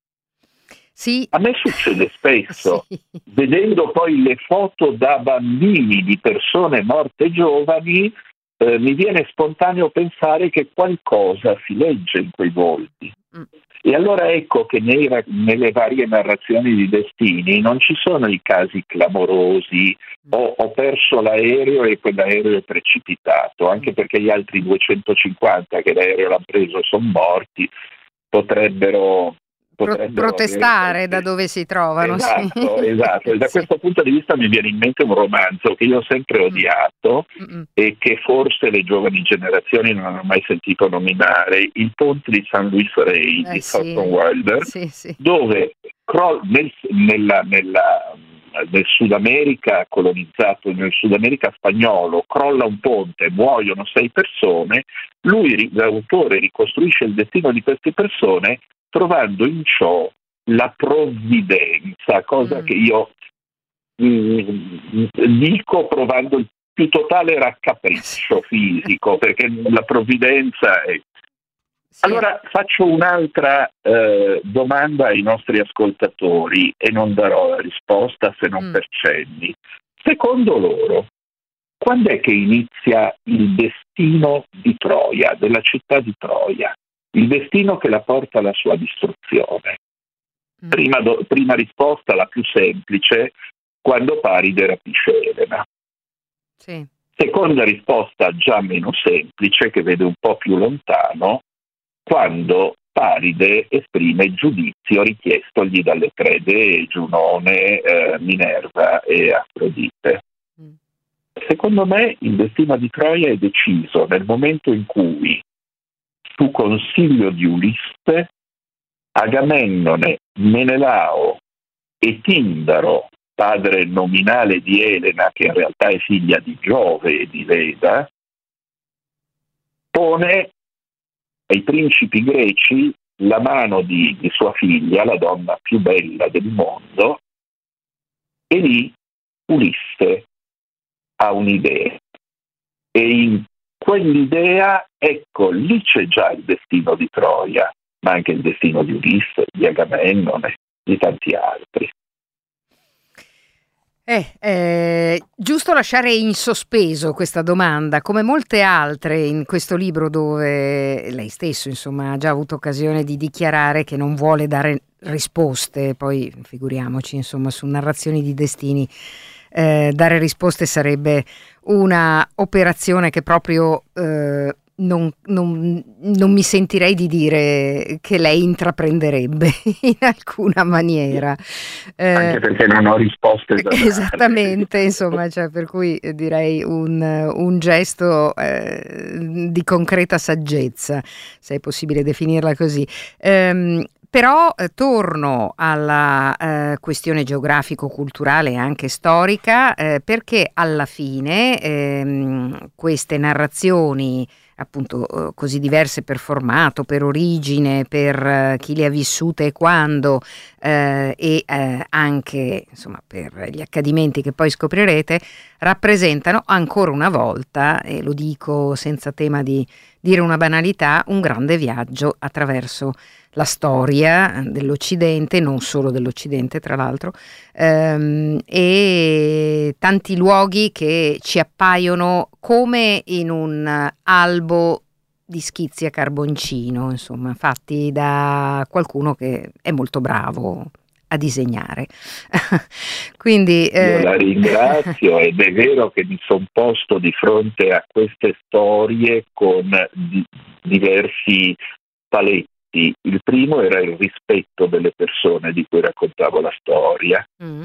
Sì. A me succede spesso, Sì. vedendo poi le foto da bambini di persone morte giovani, eh, mi viene spontaneo pensare che qualcosa si legge in quei volti. Mm. E allora ecco che nei, nelle varie narrazioni di destini non ci sono i casi clamorosi, ho, ho perso l'aereo e quell'aereo è precipitato, anche perché gli altri duecentocinquanta che l'aereo l'hanno preso sono morti, potrebbero... Pro- protestare avere... da dove si trovano. Esatto, sì. esatto. E da Sì. questo punto di vista mi viene in mente un romanzo che io ho sempre odiato Mm-mm. e che forse le giovani generazioni non hanno mai sentito nominare, Il ponte di San Luis Rey Eh, di sì. Thornton Wilder, Sì, sì. dove cro- nel, nella, nella, nel Sud America colonizzato, nel Sud America spagnolo, crolla un ponte, muoiono sei persone, lui, l'autore, ricostruisce il destino di queste persone trovando in ciò la provvidenza, cosa Mm. che io mh, dico provando il più totale raccapriccio fisico, perché la provvidenza è... Sì. Allora faccio un'altra eh, domanda ai nostri ascoltatori e non darò la risposta se non Mm. per cenni. Secondo loro, quando è che inizia il destino di Troia, della città di Troia? Il destino che la porta alla sua distruzione. Mm. Prima, do, prima risposta, la più semplice, quando Paride rapisce Elena. Sì. Seconda risposta, già meno semplice, che vede un po' più lontano, quando Paride esprime giudizio richiestogli dalle tre dee, Giunone, eh, Minerva e Afrodite. Mm. Secondo me il destino di Troia è deciso nel momento in cui, su consiglio di Ulisse, Agamennone, Menelao e Tindaro, padre nominale di Elena, che in realtà è figlia di Giove e di Leda, pone ai principi greci la mano di, di sua figlia, la donna più bella del mondo, e lì Ulisse ha un'idea. E in quell'idea, ecco, lì c'è già il destino di Troia, ma anche il destino di Ulisse, di Agamennone, di tanti altri. Eh, eh, giusto lasciare in sospeso questa domanda, come molte altre in questo libro, dove lei stesso, insomma, ha già avuto occasione di dichiarare che non vuole dare risposte. Poi figuriamoci, insomma, su narrazioni di destini, eh, dare risposte sarebbe una operazione che proprio eh, non, non, non mi sentirei di dire che lei intraprenderebbe in alcuna maniera. Eh, Anche perché non ho risposte da dare. Esattamente, insomma, cioè, per cui direi un, un gesto eh, di concreta saggezza, se è possibile definirla così. Ehm, Però eh, torno alla eh, questione geografico-culturale e anche storica, eh, perché alla fine ehm, queste narrazioni, appunto eh, così diverse per formato, per origine, per eh, chi le ha vissute e quando, eh, e eh, anche insomma per gli accadimenti che poi scoprirete, rappresentano ancora una volta, e lo dico senza tema di dire una banalità, un grande viaggio attraverso la storia dell'Occidente, non solo dell'Occidente tra l'altro, ehm, e tanti luoghi che ci appaiono come in un albo di schizzi a carboncino, insomma, fatti da qualcuno che è molto bravo a disegnare. Quindi eh... io la ringrazio ed è vero che mi sono posto di fronte a queste storie con di- diversi paletti. Il primo era il rispetto delle persone di cui raccontavo la storia. Mm.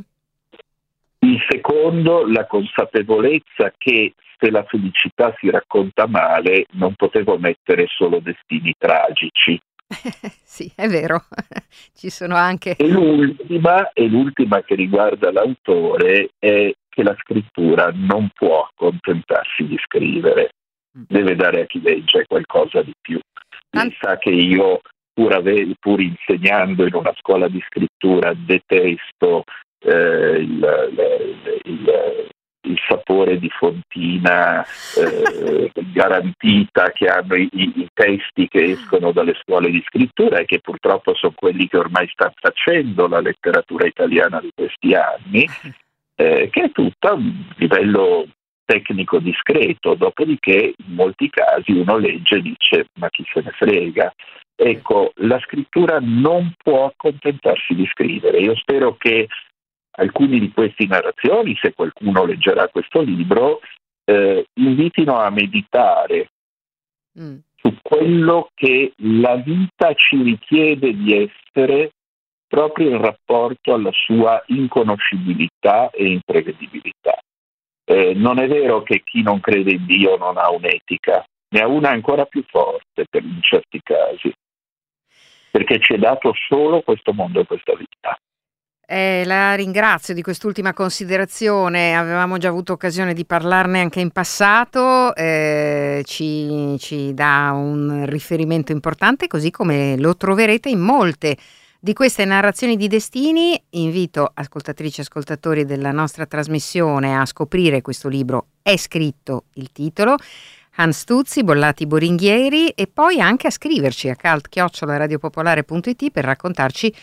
Il secondo, la consapevolezza che se la felicità si racconta male non potevo mettere solo destini tragici. Sì, è vero, ci sono anche... E l'ultima, e l'ultima che riguarda l'autore è che la scrittura non può accontentarsi di scrivere, deve dare a chi legge qualcosa di più. Lei sa che io, pur, ave- pur insegnando in una scuola di scrittura, detesto eh, il, il, il, il sapore di fontina eh, garantita che hanno i, i testi che escono dalle scuole di scrittura e che purtroppo sono quelli che ormai stanno facendo la letteratura italiana di questi anni, eh, che è tutta a un livello tecnico discreto, dopodiché in molti casi uno legge e dice ma chi se ne frega. Ecco, la scrittura non può accontentarsi di scrivere. Io spero che alcuni di queste narrazioni, se qualcuno leggerà questo libro, eh, invitino a meditare mm. su quello che la vita ci richiede di essere proprio in rapporto alla sua inconoscibilità e imprevedibilità. Eh, non è vero che chi non crede in Dio non ha un'etica, ne ha una ancora più forte per in certi casi, perché ci è dato solo questo mondo e questa vita. Eh, la ringrazio di quest'ultima considerazione, avevamo già avuto occasione di parlarne anche in passato, eh, ci, ci dà un riferimento importante, così come lo troverete in molte di queste narrazioni di destini. Invito ascoltatrici e ascoltatori della nostra trasmissione a scoprire questo libro. È scritto il titolo, Hans Tuzzi, Bollati Boringhieri, e poi anche a scriverci a cult chiocciola radiopopolare punto it per raccontarci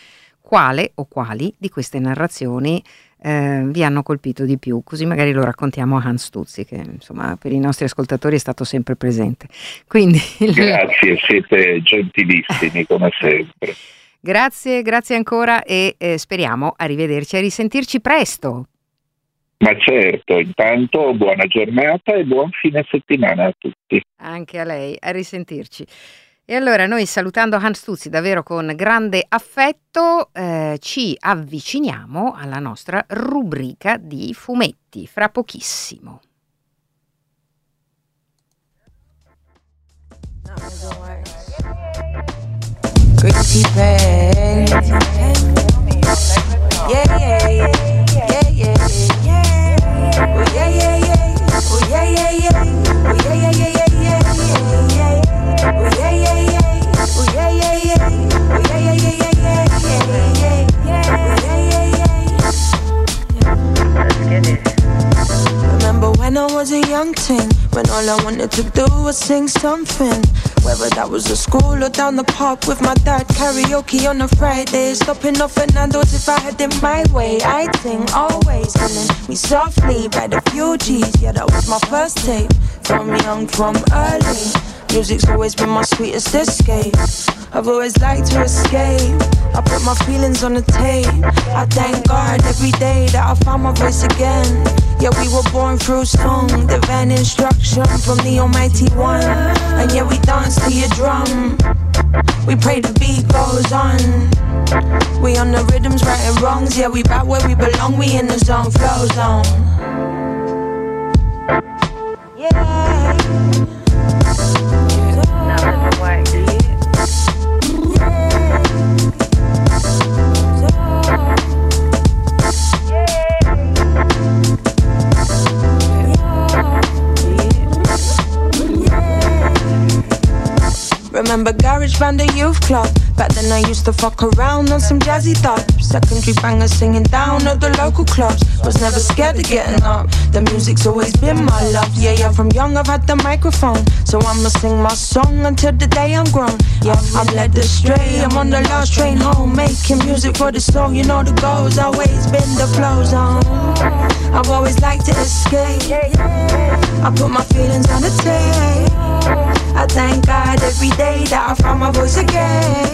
quale o quali di queste narrazioni eh, vi hanno colpito di più, così magari lo raccontiamo a Hans Tuzzi, che insomma per i nostri ascoltatori è stato sempre presente. Quindi grazie, siete gentilissimi come sempre. Grazie, grazie ancora e eh, speriamo a rivederci e a risentirci presto. Ma certo, intanto buona giornata e buon fine settimana a tutti. Anche a lei, a risentirci. E allora noi, salutando Hans Tuzzi davvero con grande affetto, eh, ci avviciniamo alla nostra rubrica di fumetti fra pochissimo. Pretty pen. Yeah, yeah, yeah, yeah, yeah, yeah. Oh yeah, yeah, yeah. Oh yeah, yeah, yeah. Oh yeah, yeah, yeah, yeah, yeah, yeah. Oh yeah, yeah, yeah. Oh yeah, yeah, yeah. Oh yeah, yeah, yeah, yeah, yeah, yeah. Oh yeah, yeah, yeah. Let's get it. Remember when I was a young teen, when all I wanted to do was sing something. Whether that was at school or down the park with my dad, karaoke on a Friday, stopping off at Nando's if I had it my way. I'd sing always, killing me softly by the Fugees. Yeah, that was my first tape, from young, from early. Music's always been my sweetest escape. I've always liked to escape. I put my feelings on the tape. I thank God every day that I found my voice again. Yeah, we were born through song, divine instruction from the Almighty One. And yeah, we dance to your drum. We pray the beat goes on. We on the rhythms, right and wrongs. Yeah, we back where we belong. We in the zone, flow zone. Yeah. Now that's why I Remember Garage Band, the youth club. Back then I used to fuck around on some jazzy thoughts. Secondary bangers singing down at the local clubs. Was never scared of getting up. The music's always been my love. Yeah, yeah, from young I've had the microphone. So I'ma sing my song until the day I'm grown. Yeah, I'm led astray, I'm on the last train home. Making music for the soul, you know the goal's always been the flow zone. I've always liked to escape. I put my feelings on the tape. I thank God every day that I found my voice again.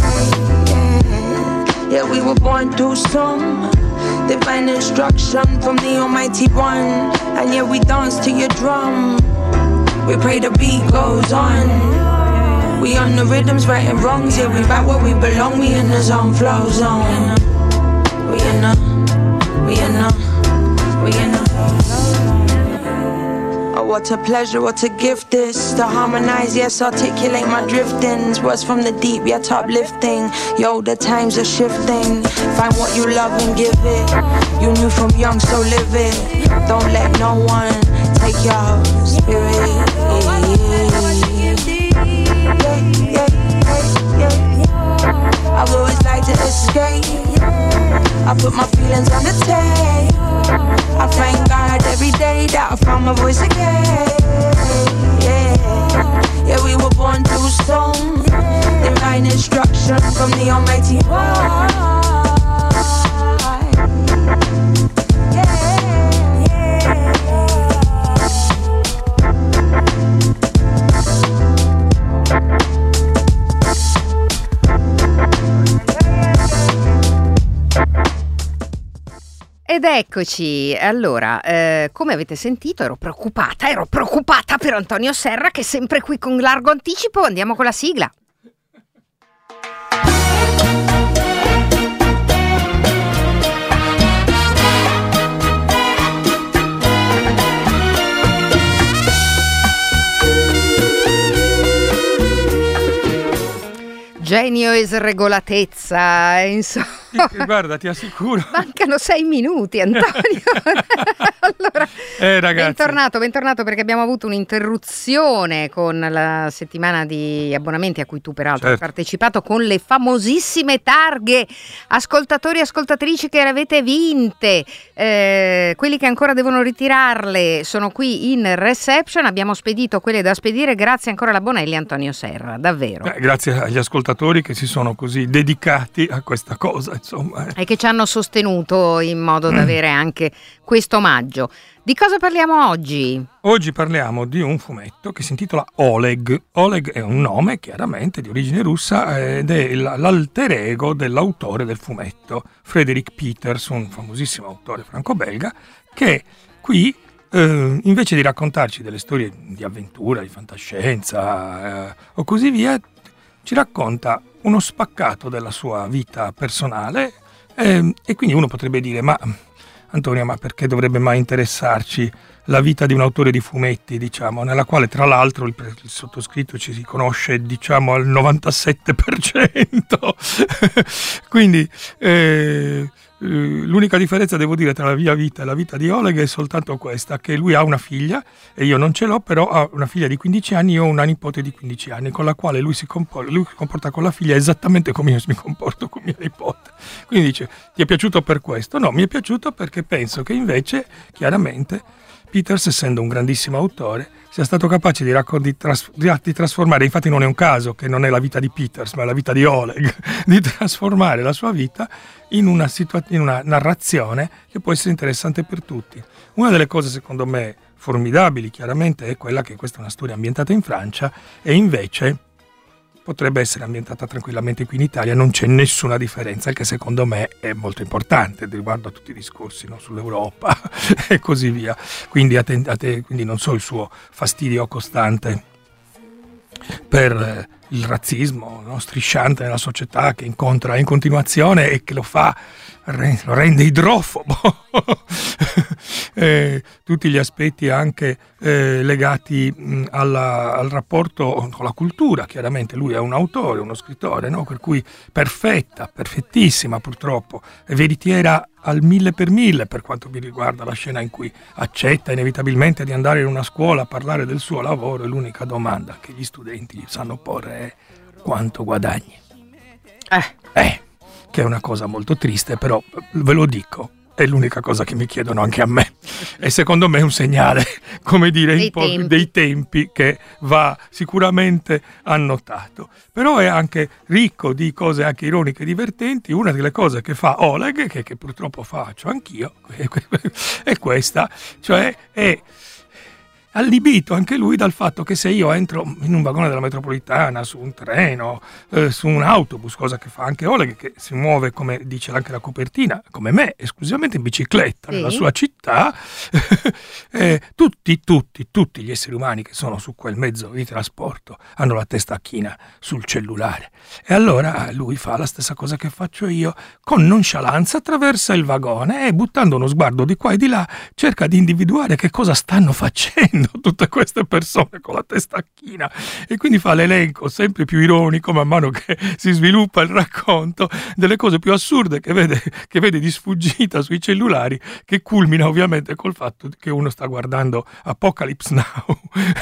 Yeah, we were born too soon. Divine instruction from the Almighty One. And yeah, we dance to your drum. We pray the beat goes on. We on the rhythms, right and wrongs. Yeah, we back where we belong. We in the zone, flow zone. We in the, we in the, we in the. Oh, what a pleasure, what a gift this. To harmonize, yes, articulate my driftings. Words from the deep, yet uplifting. Yo, the times are shifting. Find what you love and give it. You knew from young, so live it. Don't let no one take your spirit. Yeah, yeah, yeah. I've always liked to escape. I put my feelings on the tape. I thank God every day that I found my voice again. Yeah, yeah, we were born too soon. Divine instruction from the Almighty One. Ed eccoci, allora, eh, come avete sentito ero preoccupata, ero preoccupata per Antonio Serra che è sempre qui con largo anticipo. Andiamo con la sigla. Genio e sregolatezza, insomma. Guarda, ti assicuro. Mancano sei minuti, Antonio. Allora, eh, ragazzi. bentornato, bentornato perché abbiamo avuto un'interruzione con la settimana di abbonamenti a cui tu peraltro certo. hai partecipato, con le famosissime targhe. Ascoltatori e ascoltatrici che le avete vinte, eh, quelli che ancora devono ritirarle sono qui in reception. Abbiamo spedito quelle da spedire, grazie ancora alla Bonelli, Antonio Serra, davvero. Eh, grazie agli ascoltatori che si sono così dedicati a questa cosa. insomma. E che ci hanno sostenuto in modo da avere anche questo omaggio. Di cosa parliamo oggi? Oggi parliamo di un fumetto che si intitola Oleg. Oleg è un nome chiaramente di origine russa ed è l'alter ego dell'autore del fumetto, Frederick Peters, un famosissimo autore franco-belga, che qui eh, invece di raccontarci delle storie di avventura, di fantascienza eh, o così via, ci racconta uno spaccato della sua vita personale eh, e quindi uno potrebbe dire: ma Antonio, ma perché dovrebbe mai interessarci la vita di un autore di fumetti, diciamo, nella quale tra l'altro il, il sottoscritto ci si conosce, diciamo, al novantasette per cento. Quindi eh, l'unica differenza, devo dire, tra la mia vita e la vita di Oleg è soltanto questa, che lui ha una figlia e io non ce l'ho, però ha una figlia di quindici anni e io ho una nipote di quindici anni, con la quale lui si comporta, lui si comporta con la figlia esattamente come io mi comporto con mia nipote. Quindi dice: ti è piaciuto per questo? No, mi è piaciuto perché penso che invece, chiaramente, Peters, essendo un grandissimo autore, sia stato capace di, raccon- di, tras- di trasformare, infatti non è un caso che non è la vita di Peters, ma è la vita di Oleg, di trasformare la sua vita in una, situa- in una narrazione che può essere interessante per tutti. Una delle cose, secondo me, formidabili, chiaramente, è quella che questa è una storia ambientata in Francia e invece potrebbe essere ambientata tranquillamente qui in Italia, non c'è nessuna differenza, che secondo me è molto importante riguardo a tutti i discorsi, no, sull'Europa e così via. Quindi, a te, a te, quindi non so il suo fastidio costante per eh, il razzismo, no, strisciante nella società, che incontra in continuazione e che lo fa, lo rende idrofobo. eh, tutti gli aspetti anche eh, legati mh, alla, al rapporto con la cultura. Chiaramente lui è un autore, uno scrittore, no? Per cui perfetta, perfettissima purtroppo, è veritiera al mille per mille per quanto mi riguarda la scena in cui accetta inevitabilmente di andare in una scuola a parlare del suo lavoro e l'unica domanda che gli studenti gli sanno porre è: quanto guadagni? Eh. Eh, che è una cosa molto triste, però ve lo dico, è l'unica cosa che mi chiedono anche a me. E secondo me è un segnale, come dire, dei, po- tempi. dei tempi che va sicuramente annotato. Però è anche ricco di cose anche ironiche e divertenti. Una delle cose che fa Oleg, che, che purtroppo faccio anch'io, è questa, cioè è allibito anche lui dal fatto che se io entro in un vagone della metropolitana, su un treno, eh, su un autobus, cosa che fa anche Oleg, che si muove, come dice anche la copertina, come me, esclusivamente in bicicletta, sì, nella sua città, eh, tutti, tutti, tutti gli esseri umani che sono su quel mezzo di trasporto hanno la testa china sul cellulare. E allora lui fa la stessa cosa che faccio io, con nonchalance attraversa il vagone e, buttando uno sguardo di qua e di là, cerca di individuare che cosa stanno facendo tutte queste persone con la testa china, e quindi fa l'elenco sempre più ironico man mano che si sviluppa il racconto delle cose più assurde che vede, che vede di sfuggita sui cellulari, che culmina ovviamente col fatto che uno sta guardando Apocalypse Now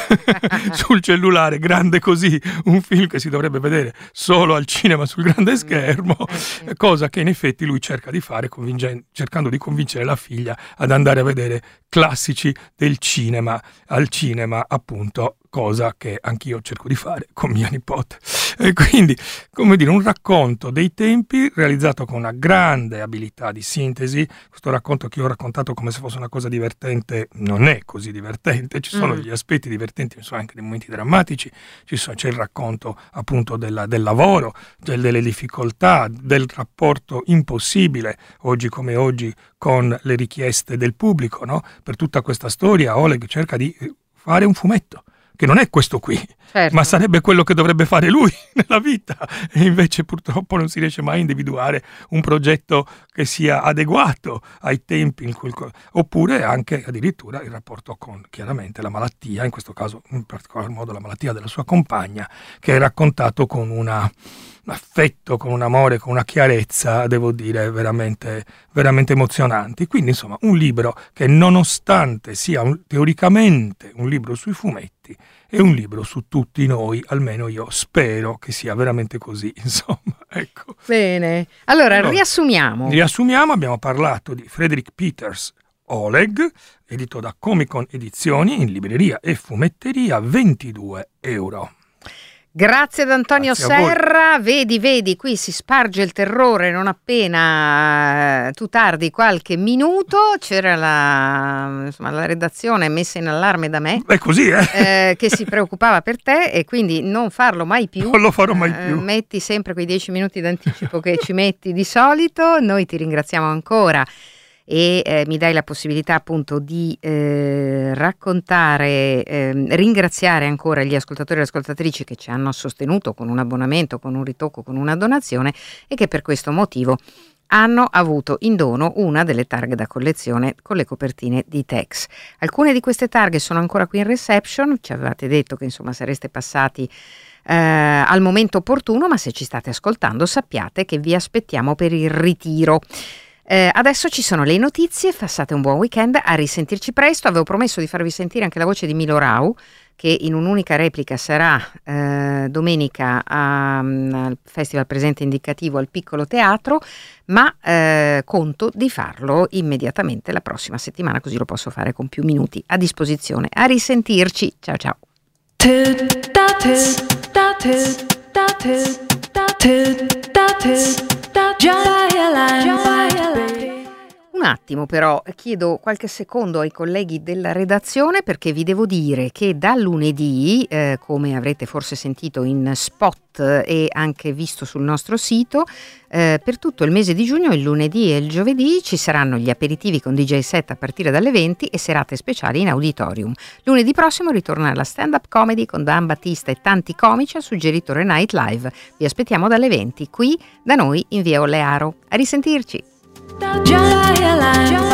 sul cellulare, grande così, un film che si dovrebbe vedere solo al cinema sul grande schermo, cosa che in effetti lui cerca di fare, cercando di convincere la figlia ad andare a vedere classici del cinema al cinema, appunto, cosa che anch'io cerco di fare con mia nipote. E quindi, come dire, un racconto dei tempi realizzato con una grande abilità di sintesi. Questo racconto che io ho raccontato come se fosse una cosa divertente non è così divertente, ci sono mm. gli aspetti divertenti, ci sono anche dei momenti drammatici, ci sono, c'è il racconto appunto della, del lavoro, del, delle difficoltà, del rapporto impossibile oggi come oggi con le richieste del pubblico, no? Per tutta questa storia Oleg cerca di fare un fumetto, che non è questo qui, certo, ma sarebbe quello che dovrebbe fare lui nella vita, e invece purtroppo non si riesce mai a individuare un progetto che sia adeguato ai tempi in cui, oppure anche addirittura il rapporto con, chiaramente, la malattia, in questo caso in particolar modo la malattia della sua compagna, che è raccontato con una un affetto, con un amore, con una chiarezza, devo dire, veramente, veramente emozionanti. Quindi, insomma, un libro che, nonostante sia un, teoricamente un libro sui fumetti, è un libro su tutti noi, almeno io spero che sia veramente così, insomma, ecco. Bene, allora, allora riassumiamo. Riassumiamo, abbiamo parlato di Frederick Peters, Oleg, edito da Comic Con Edizioni, in libreria e fumetteria, ventidue euro. Grazie ad Antonio Grazie a voi. Serra, vedi, vedi, qui si sparge il terrore non appena eh, tu tardi qualche minuto, c'era la, insomma, la redazione messa in allarme da me, È così, eh? eh, che si preoccupava per te e quindi non farlo mai più. Non lo farò mai Eh, più. metti sempre quei dieci minuti d'anticipo che ci metti di solito, noi ti ringraziamo ancora. E eh, mi dai la possibilità appunto di eh, raccontare, eh, ringraziare ancora gli ascoltatori e le ascoltatrici che ci hanno sostenuto con un abbonamento, con un ritocco, con una donazione e che per questo motivo hanno avuto in dono una delle targhe da collezione con le copertine di Tex. Alcune di queste targhe sono ancora qui in reception, ci avevate detto che insomma sareste passati eh, al momento opportuno, ma se ci state ascoltando sappiate che vi aspettiamo per il ritiro. Eh, adesso ci sono le notizie, passate un buon weekend, a risentirci presto. Avevo promesso di farvi sentire anche la voce di Milo Rau, che in un'unica replica sarà eh, domenica a, al Festival Presente Indicativo al Piccolo Teatro, ma eh, conto di farlo immediatamente la prossima settimana, così lo posso fare con più minuti a disposizione. A risentirci, ciao ciao. Un attimo però, chiedo qualche secondo ai colleghi della redazione perché vi devo dire che da lunedì, eh, come avrete forse sentito in spot e anche visto sul nostro sito, eh, per tutto il mese di giugno, il lunedì e il giovedì, ci saranno gli aperitivi con D J set a partire dalle venti e serate speciali in auditorium. Lunedì prossimo ritorna la stand-up comedy con Dan Battista e tanti comici, ha suggerito Re Night Live. Vi aspettiamo dalle venti qui da noi in via Olearo. A risentirci! Già,